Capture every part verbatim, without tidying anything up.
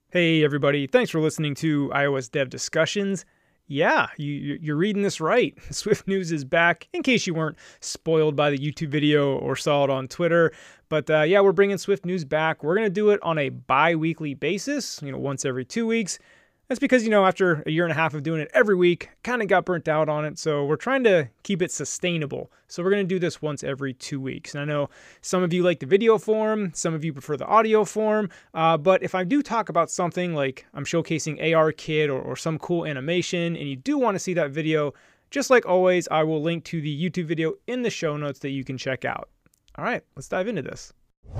Hey everybody, thanks for listening to iOS Dev Discussions. Yeah, you, you're reading this right. Swift News is back, in case you weren't spoiled by the YouTube video or saw it on Twitter. But uh, yeah, we're bringing Swift News back. We're going to do it on a bi-weekly basis, you know, once every two weeks. That's because, you know, after a year and a half of doing it every week, kind of got burnt out on it. So we're trying to keep it sustainable. So we're going to do this once every two weeks. And I know some of you like the video form, some of you prefer the audio form. Uh, but if I do talk about something like I'm showcasing ARKit or, or some cool animation, and you do want to see that video, just like always, I will link to the YouTube video in the show notes that you can check out. All right, let's dive into this.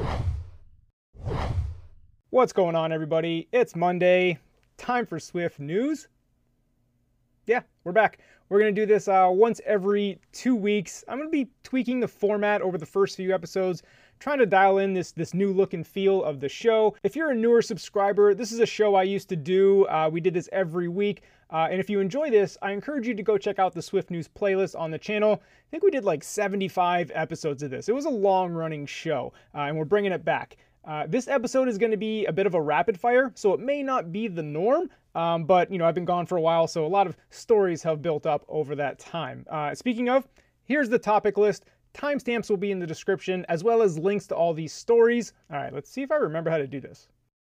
What's going on, everybody? It's Monday. Time for Swift News. Yeah, we're back. We're going to do this uh, once every two weeks. I'm going to be tweaking the format over the first few episodes, trying to dial in this, this new look and feel of the show. If you're a newer subscriber, this is a show I used to do. Uh, we did this every week. Uh, and if you enjoy this, I encourage you to go check out the Swift News playlist on the channel. I think we did like seventy-five episodes of this. It was a long-running show, uh, and we're bringing it back. Uh, this episode is going to be a bit of a rapid fire, so it may not be the norm, um, but, you know, I've been gone for a while, so a lot of stories have built up over that time. Uh, speaking of, here's the topic list. Timestamps will be in the description, as well as links to all these stories. All right, let's see if I remember how to do this.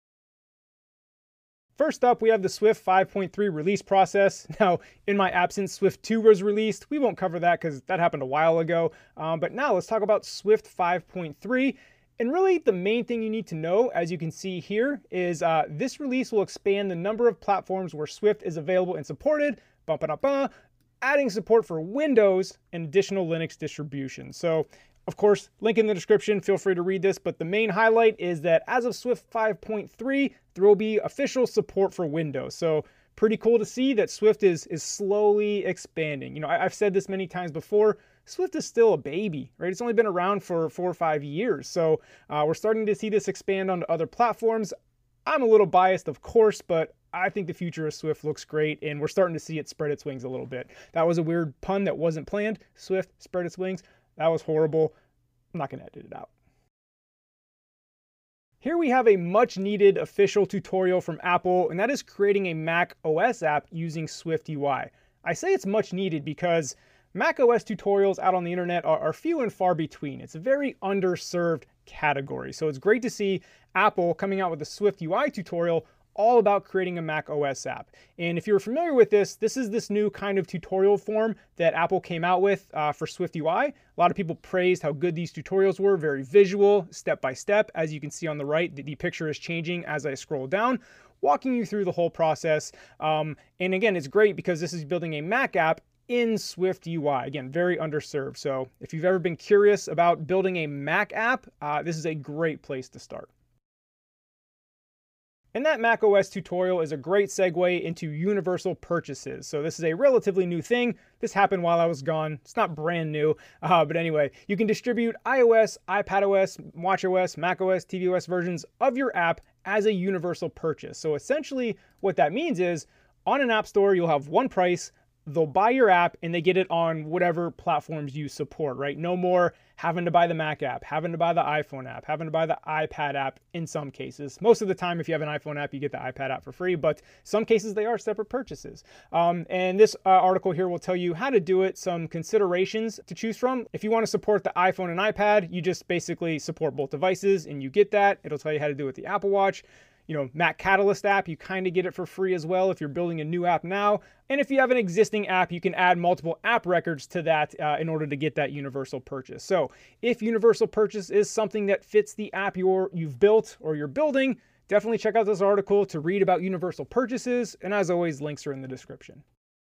First up, we have the Swift five point three release process. Now, in my absence, Swift two was released. We won't cover that because that happened a while ago. Um, but now let's talk about Swift five point three. And really, the main thing you need to know, as you can see here, is uh, this release will expand the number of platforms where Swift is available and supported, bum, ba, da, ba, adding support for Windows and additional Linux distributions. So, of course, link in the description, feel free to read this, but the main highlight is that as of Swift five point three, there will be official support for Windows. So, pretty cool to see that Swift is, is slowly expanding. You know, I, I've said this many times before, Swift is still a baby, right? It's only been around for four or five years. So uh, we're starting to see this expand onto other platforms. I'm a little biased, of course, but I think the future of Swift looks great, and we're starting to see it spread its wings a little bit. That was a weird pun that wasn't planned. Swift spread its wings. That was horrible. I'm not going to edit it out. Here we have a much needed official tutorial from Apple, and that is creating a Mac O S app using Swift U I. I say it's much needed because Mac O S tutorials out on the internet are, are few and far between. It's a very underserved category. So it's great to see Apple coming out with a Swift U I tutorial all about creating a Mac O S app. And if you're familiar with this, this is this new kind of tutorial form that Apple came out with uh, for Swift U I. A lot of people praised how good these tutorials were, very visual, step by step. As you can see on the right, the, the picture is changing as I scroll down, walking you through the whole process. Um, and again, it's great because this is building a Mac app in Swift U I. Again, very underserved. So if you've ever been curious about building a Mac app, uh, this is a great place to start. And that Mac O S tutorial is a great segue into universal purchases. So this is a relatively new thing. This happened while I was gone. It's not brand new, uh, but anyway, you can distribute iOS, iPadOS, watchOS, macOS, tvOS versions of your app as a universal purchase. So essentially what that means is on an app store, you'll have one price. They'll buy your app and they get it on whatever platforms you support, right? No more having to buy the Mac app, having to buy the iPhone app, having to buy the iPad app in some cases. Most of the time, if you have an iPhone app, you get the iPad app for free, but some cases they are separate purchases. Um, and this uh, article here will tell you how to do it, some considerations to choose from. If you want to support the iPhone and iPad, you just basically support both devices and you get that. It'll tell you how to do it with the Apple Watch. You know, Mac Catalyst app, you kind of get it for free as well if you're building a new app now. And if you have an existing app, you can add multiple app records to that uh, in order to get that universal purchase. So if universal purchase is something that fits the app you're, you've built or you're building, definitely check out this article to read about universal purchases. And as always, links are in the description.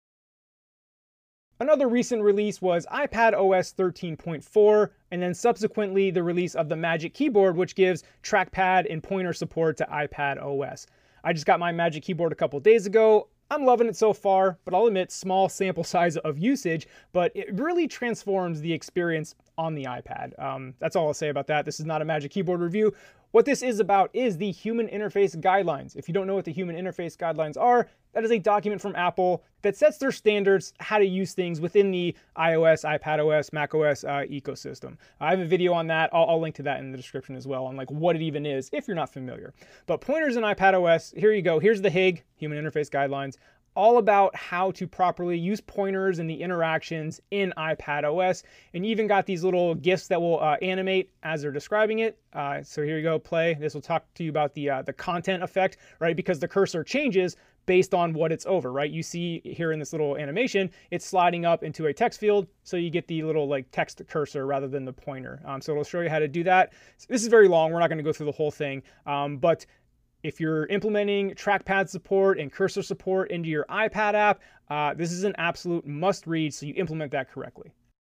Another recent release was iPadOS thirteen point four, and then subsequently the release of the Magic Keyboard, which gives trackpad and pointer support to iPadOS. I just got my Magic Keyboard a couple days ago. I'm loving it so far, but I'll admit small sample size of usage, but it really transforms the experience on the iPad. Um, that's all I'll say about that. This is not a Magic Keyboard review. What this is about is the Human Interface Guidelines. If you don't know what the Human Interface Guidelines are, that is a document from Apple that sets their standards, how to use things within the iOS, iPadOS, macOS uh, ecosystem. I have a video on that. I'll, I'll link to that in the description as well on like what it even is if you're not familiar. But pointers in iPadOS, here you go. Here's the H I G, Human Interface Guidelines, all about how to properly use pointers and the interactions in iPadOS. And you even got these little GIFs that will uh, animate as they're describing it. Uh, so here you go, play. This will talk to you about the, uh, the content effect, right? Because the cursor changes based on what it's over, right? You see here in this little animation, it's sliding up into a text field. So you get the little like text cursor rather than the pointer. Um, so it'll show you how to do that. So this is very long. We're not gonna go through the whole thing, um, but if you're implementing trackpad support and cursor support into your iPad app, uh, this is an absolute must-read, so you implement that correctly.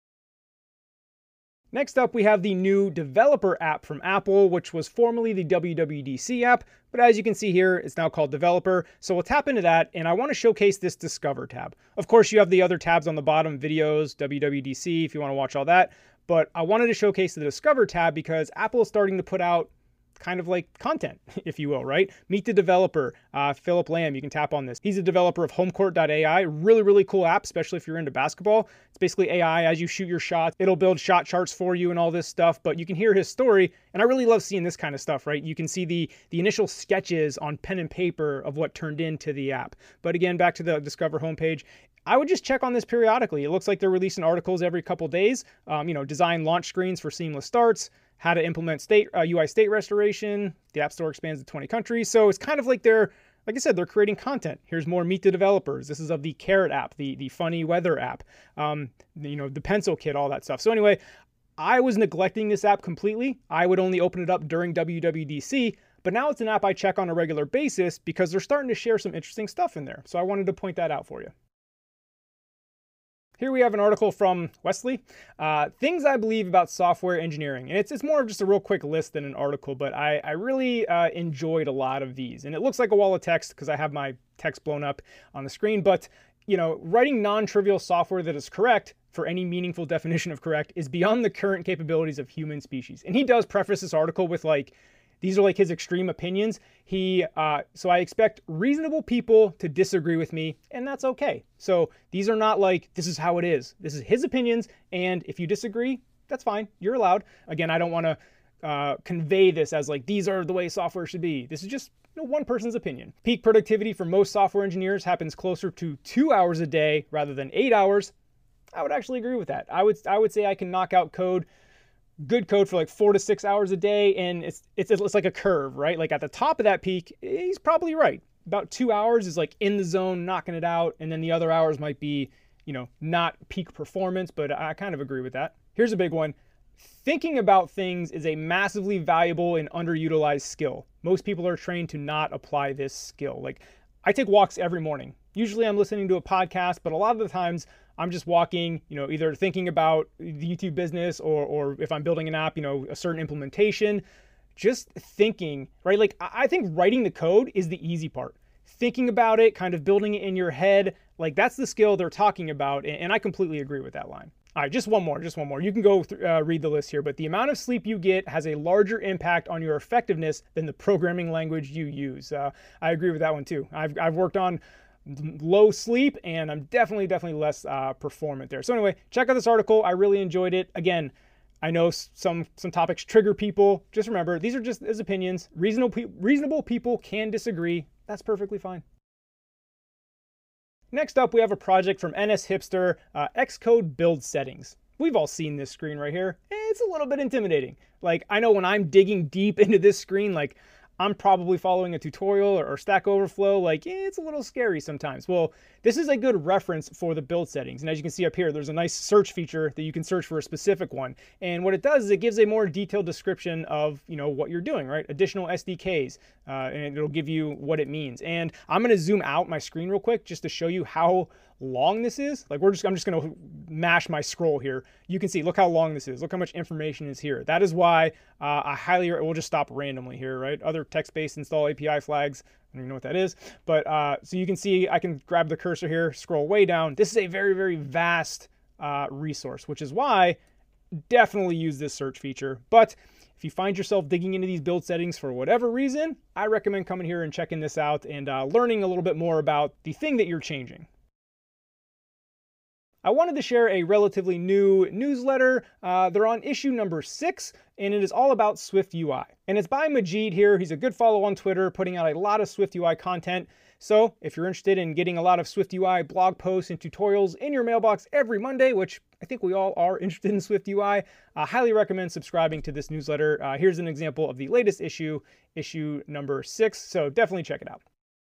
Next up, we have the new Developer app from Apple, which was formerly the W W D C app, but as you can see here, it's now called Developer. So we'll tap into that, and I want to showcase this Discover tab. Of course, you have the other tabs on the bottom, videos, W W D C, if you want to watch all that, but I wanted to showcase the Discover tab because Apple is starting to put out kind of like content, if you will, right? Meet the developer, uh, Philip Lamb. You can tap on this. He's a developer of homecourt dot A I. Really, really cool app, especially if you're into basketball. It's basically A I as you shoot your shots. It'll build shot charts for you and all this stuff, but you can hear his story. And I really love seeing this kind of stuff, right? You can see the, the initial sketches on pen and paper of what turned into the app. But again, back to the Discover homepage. I would just check on this periodically. It looks like they're releasing articles every couple days. Um, you know, design launch screens for seamless starts, how to implement state uh, U I state restoration. The App Store expands to twenty countries. So it's kind of like they're, like I said, they're creating content. Here's more Meet the Developers. This is of the Carrot app, the, the funny weather app, um, the, you know, the pencil kit, all that stuff. So anyway, I was neglecting this app completely. I would only open it up during W W D C, but now it's an app I check on a regular basis because they're starting to share some interesting stuff in there. So I wanted to point that out for you. Here we have an article from Wesley, uh, things I believe about software engineering. And it's, it's more of just a real quick list than an article, but I, I really uh, enjoyed a lot of these. And it looks like a wall of text because I have my text blown up on the screen, but you know, writing non-trivial software that is correct for any meaningful definition of correct is beyond the current capabilities of human species. And he does preface this article with like, these are like his extreme opinions. He, uh, so I expect reasonable people to disagree with me, and that's okay. So these are not like, this is how it is. This is his opinions, and if you disagree, that's fine. You're allowed. Again, I don't want to uh, convey this as like, these are the way software should be. This is just you know, one person's opinion. Peak productivity for most software engineers happens closer to two hours a day rather than eight hours. I would actually agree with that. I would, I would say I can knock out code good code for like four to six hours a day, and it's, it's it's like a curve, right? Like at the top of that peak, he's probably right. About two hours is like in the zone, knocking it out, and then the other hours might be, you know, not peak performance, but I kind of agree with that. Here's a big one. Thinking about things is a massively valuable and underutilized skill. Most people are trained to not apply this skill. Like I take walks every morning. Usually I'm listening to a podcast, but a lot of the times I'm just walking, you know, either thinking about the YouTube business or, or if I'm building an app, you know, a certain implementation, just thinking, right? Like I think writing the code is the easy part. Thinking about it, kind of building it in your head, like that's the skill they're talking about. And I completely agree with that line. All right, just one more, just one more. You can go th- uh, read the list here, but the amount of sleep you get has a larger impact on your effectiveness than the programming language you use. Uh, I agree with that one too. I've, I've worked on low sleep and I'm definitely, definitely less uh, performant there. So anyway, check out this article. I really enjoyed it. Again, I know some, some topics trigger people. Just remember, these are just his opinions. Reasonable, pe- reasonable people can disagree. That's perfectly fine. Next up, we have a project from N S Hipster, uh, Xcode build settings. We've all seen this screen right here. It's a little bit intimidating. Like, I know when I'm digging deep into this screen, like, I'm probably following a tutorial or, or Stack Overflow, like it's a little scary sometimes. Well, this is a good reference for the build settings. And as you can see up here, there's a nice search feature that you can search for a specific one. And what it does is it gives a more detailed description of, you know, what you're doing, right? Additional S D Ks, uh, and it'll give you what it means. And I'm gonna zoom out my screen real quick just to show you how long this is. Like we're just, I'm just gonna mash my scroll here. You can see, look how long this is. Look how much information is here. That is why uh, I highly, we'll just stop randomly here, right? Other text-based install A P I flags. I don't even know what that is, but uh, so you can see, I can grab the cursor here, scroll way down. This is a very, very vast uh, resource, which is why definitely use this search feature. But if you find yourself digging into these build settings for whatever reason, I recommend coming here and checking this out and uh, learning a little bit more about the thing that you're changing. I wanted to share a relatively new newsletter. Uh, they're on issue number six, and it is all about Swift U I. And it's by Majid here. He's a good follow on Twitter, putting out a lot of Swift U I content. So if you're interested in getting a lot of Swift U I blog posts and tutorials in your mailbox every Monday, which I think we all are interested in Swift U I, I highly recommend subscribing to this newsletter. Uh, here's an example of the latest issue, issue number six. So definitely check it out.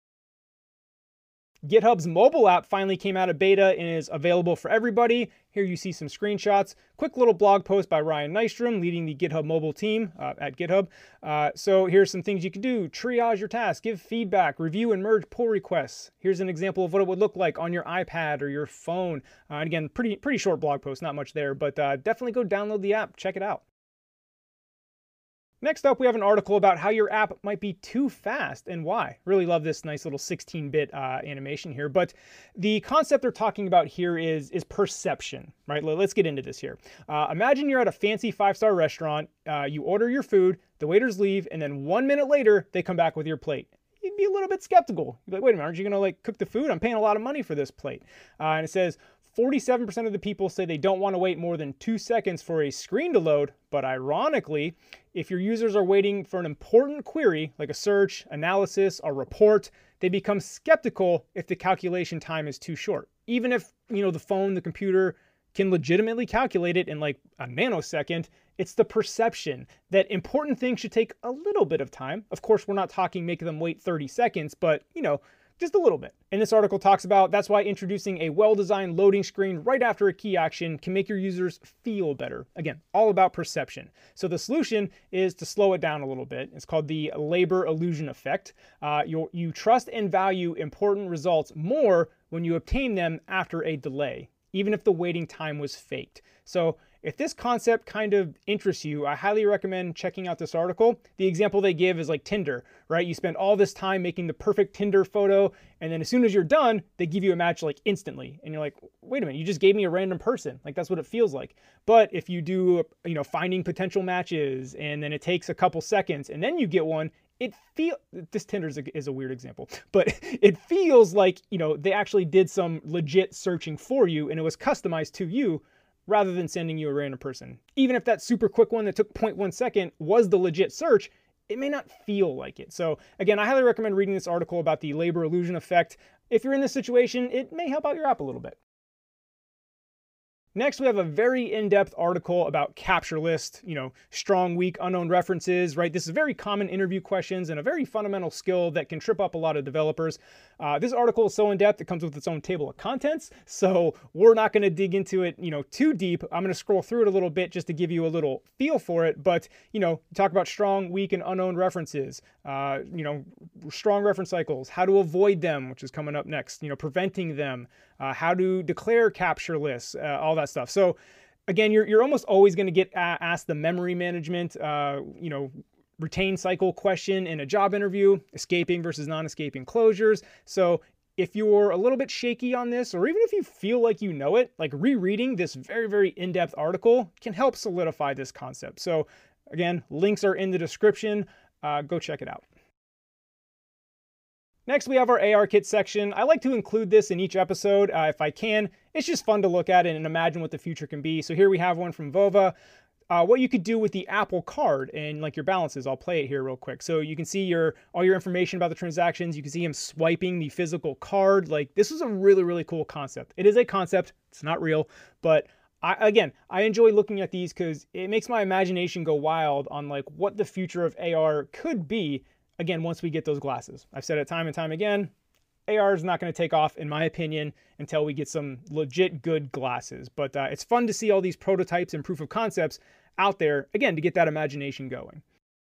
GitHub's mobile app finally came out of beta and is available for everybody. Here you see some screenshots. Quick little blog post by Ryan Nystrom, leading the GitHub mobile team uh, at GitHub. Uh, so here's some things you can do. Triage your tasks, give feedback, review and merge pull requests. Here's an example of what it would look like on your iPad or your phone. Uh, and again, pretty, pretty short blog post, not much there, but uh, definitely go download the app, check it out. Next up, we have an article about how your app might be too fast and why. Really love this nice little sixteen bit uh, animation here. But the concept they're talking about here is, is perception, right? Let's get into this here. Uh, imagine you're at a fancy five-star restaurant, uh, you order your food, the waiters leave, and then one minute later, they come back with your plate. You'd be a little bit skeptical. You'd be like, wait a minute, aren't you gonna like cook the food? I'm paying a lot of money for this plate. Uh, and it says, forty-seven percent of the people say they don't want to wait more than two seconds for a screen to load, but ironically, if your users are waiting for an important query, like a search, analysis, or report, they become skeptical if the calculation time is too short. Even if, you know, the phone, the computer can legitimately calculate it in like a nanosecond, it's the perception that important things should take a little bit of time. Of course, we're not talking making them wait thirty seconds, but, you know, just a little bit. And this article talks about that's why introducing a well-designed loading screen right after a key action can make your users feel better. Again, all about perception. So the solution is to slow it down a little bit. It's called the labor illusion effect. Uh, you you trust and value important results more when you obtain them after a delay, even if the waiting time was faked. So if this concept kind of interests you, I highly recommend checking out this article. The example they give is like Tinder, right? You spend all this time making the perfect Tinder photo, and then as soon as you're done, they give you a match like instantly. And you're like, wait a minute, you just gave me a random person. Like that's what it feels like. But if you do, you know, finding potential matches, and then it takes a couple seconds, and then you get one, it feel this Tinder is a, is a weird example, but it feels like, you know, they actually did some legit searching for you, and it was customized to you, rather than sending you a random person. Even if that super quick one that took zero point one second was the legit search, it may not feel like it. So again, I highly recommend reading this article about the labor illusion effect. If you're in this situation, it may help out your app a little bit. Next, we have a very in-depth article about capture list, you know, strong, weak, unknown references, right? This is very common interview questions and a very fundamental skill that can trip up a lot of developers. Uh, this article is so in-depth, it comes with its own table of contents, so we're not gonna dig into it, you know, too deep. I'm gonna scroll through it a little bit just to give you a little feel for it, but, you know, talk about strong, weak, and unknown references, uh, you know, strong reference cycles, how to avoid them, which is coming up next, you know, preventing them, uh, how to declare capture lists, uh, all that stuff. So again, you're, you're almost always going to get asked the memory management, uh, you know, retain cycle question in a job interview, escaping versus non-escaping closures. So if you're a little bit shaky on this, or even if you feel like you know it, like rereading this very, very in-depth article can help solidify this concept. So again, links are in the description. Uh, go check it out. Next, we have our ARKit section. I like to include this in each episode uh, if I can. It's just fun to look at it and imagine what the future can be. So here we have one from Vova. Uh, what you could do with the Apple Card and like your balances. I'll play it here real quick. So you can see your all your information about the transactions. You can see him swiping the physical card. Like this is a really, really cool concept. It is a concept. It's not real, but I, again, I enjoy looking at these because it makes my imagination go wild on like what the future of A R could be. Again, once we get those glasses. I've said it time and time again, A R is not going to take off, in my opinion, until we get some legit good glasses. But uh, it's fun to see all these prototypes and proof of concepts out there, again, to get that imagination going.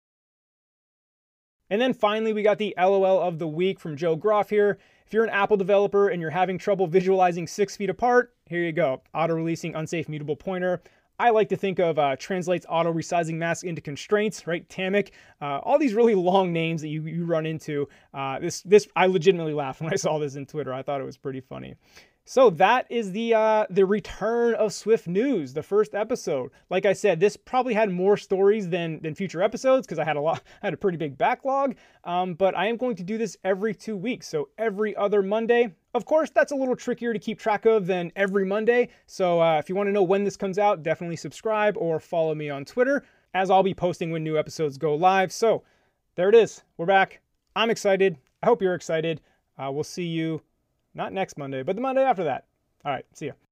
And then finally, we got the L O L of the week from Joe Groff here. If you're an Apple developer and you're having trouble visualizing six feet apart, here you go. Auto-releasing unsafe mutable pointer. I like to think of uh, translates auto resizing mask into constraints, right? T A M C, uh, all these really long names that you, you run into. Uh, this, this, I legitimately laughed when I saw this in Twitter. I thought it was pretty funny. So that is the uh, the return of Swift News, the first episode. Like I said, this probably had more stories than than future episodes because I had a lot, I had a pretty big backlog. Um, but I am going to do this every two weeks, so every other Monday. Of course, that's a little trickier to keep track of than every Monday. So uh, if you want to know when this comes out, definitely subscribe or follow me on Twitter, as I'll be posting when new episodes go live. So there it is. We're back. I'm excited. I hope you're excited. Uh, we'll see you. Not next Monday, but the Monday after that. All right, see ya.